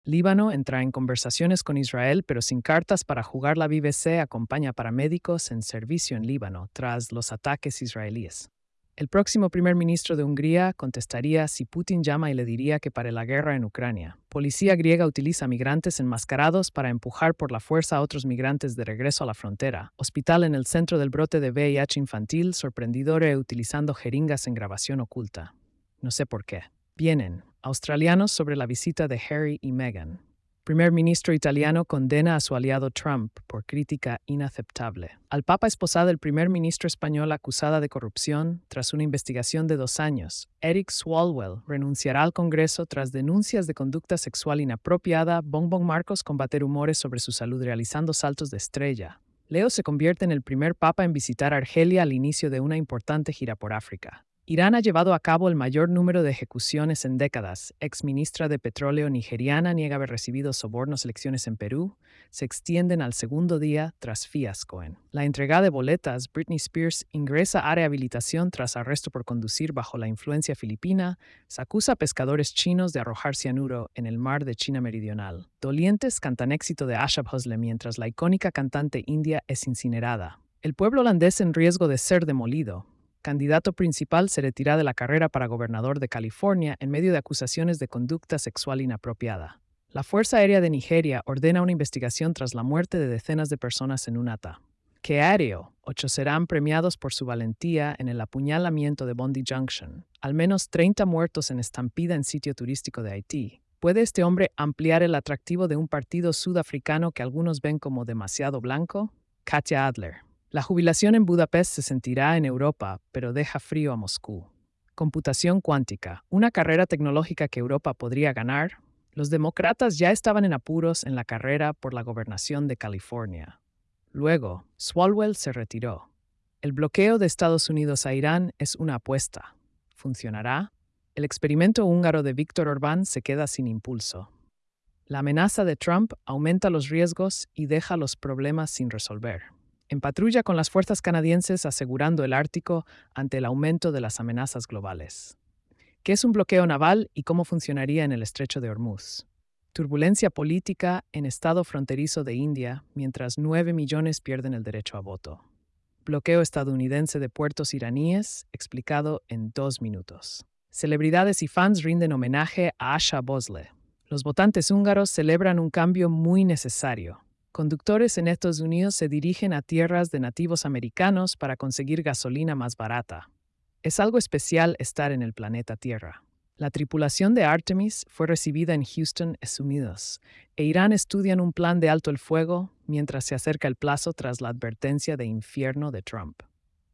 Líbano entra en conversaciones con Israel, pero sin cartas para jugar. La BBC acompaña paramédicos en servicio en Líbano tras los ataques israelíes. El próximo primer ministro de Hungría contestaría si Putin llama y le diría que pare la guerra en Ucrania. Policía griega utiliza migrantes enmascarados para empujar por la fuerza a otros migrantes de regreso a la frontera. Hospital en el centro del brote de VIH infantil, sorprendidore utilizando jeringas en grabación oculta. No sé por qué. Vienen. Australianos sobre la visita de Harry y Meghan. Primer ministro italiano condena a su aliado Trump por crítica inaceptable. Al Papa esposada el primer ministro español acusada de corrupción tras una investigación de 2 años. Eric Swalwell renunciará al Congreso tras denuncias de conducta sexual inapropiada. Bongbong Marcos combater rumores sobre su salud realizando saltos de estrella. Leo se convierte en el primer papa en visitar Argelia al inicio de una importante gira por África. Irán ha llevado a cabo el mayor número de ejecuciones en décadas. Exministra de Petróleo nigeriana niega haber recibido sobornos. Elecciones en Perú se extienden al segundo día tras fiasco. En la entrega de boletas, Britney Spears ingresa a rehabilitación tras arresto por conducir bajo la influencia filipina. Se acusa a pescadores chinos de arrojar cianuro en el mar de China Meridional. Dolientes cantan éxito de Asha Bhosle mientras la icónica cantante india es incinerada. El pueblo holandés en riesgo de ser demolido. Candidato principal se retira de la carrera para gobernador de California en medio de acusaciones de conducta sexual inapropiada. La Fuerza Aérea de Nigeria ordena una investigación tras la muerte de decenas de personas en un ata. Que aéreo, 8 serán premiados por su valentía en el apuñalamiento de Bondi Junction. Al menos 30 muertos en estampida en sitio turístico de Haití. ¿Puede este hombre ampliar el atractivo de un partido sudafricano que algunos ven como demasiado blanco? Katja Adler. La jubilación en Budapest se sentirá en Europa, pero deja frío a Moscú. Computación cuántica, una carrera tecnológica que Europa podría ganar. Los demócratas ya estaban en apuros en la carrera por la gobernación de California. Luego, Swalwell se retiró. El bloqueo de Estados Unidos a Irán es una apuesta. ¿Funcionará? El experimento húngaro de Viktor Orbán se queda sin impulso. La amenaza de Trump aumenta los riesgos y deja los problemas sin resolver. En patrulla con las fuerzas canadienses asegurando el Ártico ante el aumento de las amenazas globales. ¿Qué es un bloqueo naval y cómo funcionaría en el estrecho de Hormuz? Turbulencia política en estado fronterizo de India, mientras 9 millones pierden el derecho a voto. Bloqueo estadounidense de puertos iraníes, explicado en 2 minutos. Celebridades y fans rinden homenaje a Asha Bhosle. Los votantes húngaros celebran un cambio muy necesario. Conductores en Estados Unidos se dirigen a tierras de nativos americanos para conseguir gasolina más barata. Es algo especial estar en el planeta Tierra. La tripulación de Artemis fue recibida en Houston, Estados Unidos, e Irán estudian un plan de alto el fuego mientras se acerca el plazo tras la advertencia de infierno de Trump.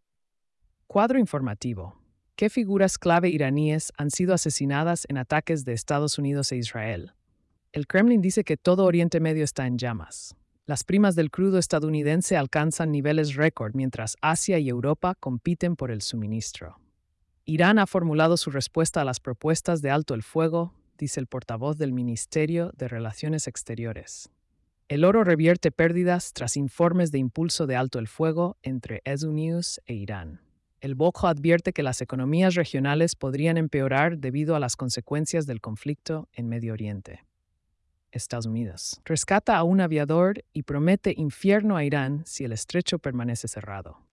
Cuadro informativo. ¿Qué figuras clave iraníes han sido asesinadas en ataques de Estados Unidos e Israel? El Kremlin dice que todo Oriente Medio está en llamas. Las primas del crudo estadounidense alcanzan niveles récord mientras Asia y Europa compiten por el suministro. Irán ha formulado su respuesta a las propuestas de alto el fuego, dice el portavoz del Ministerio de Relaciones Exteriores. El oro revierte pérdidas tras informes de impulso de alto el fuego entre Estados Unidos e Irán. El BOCO advierte que las economías regionales podrían empeorar debido a las consecuencias del conflicto en Medio Oriente. Estados Unidos rescata a un aviador y promete infierno a Irán si el estrecho permanece cerrado.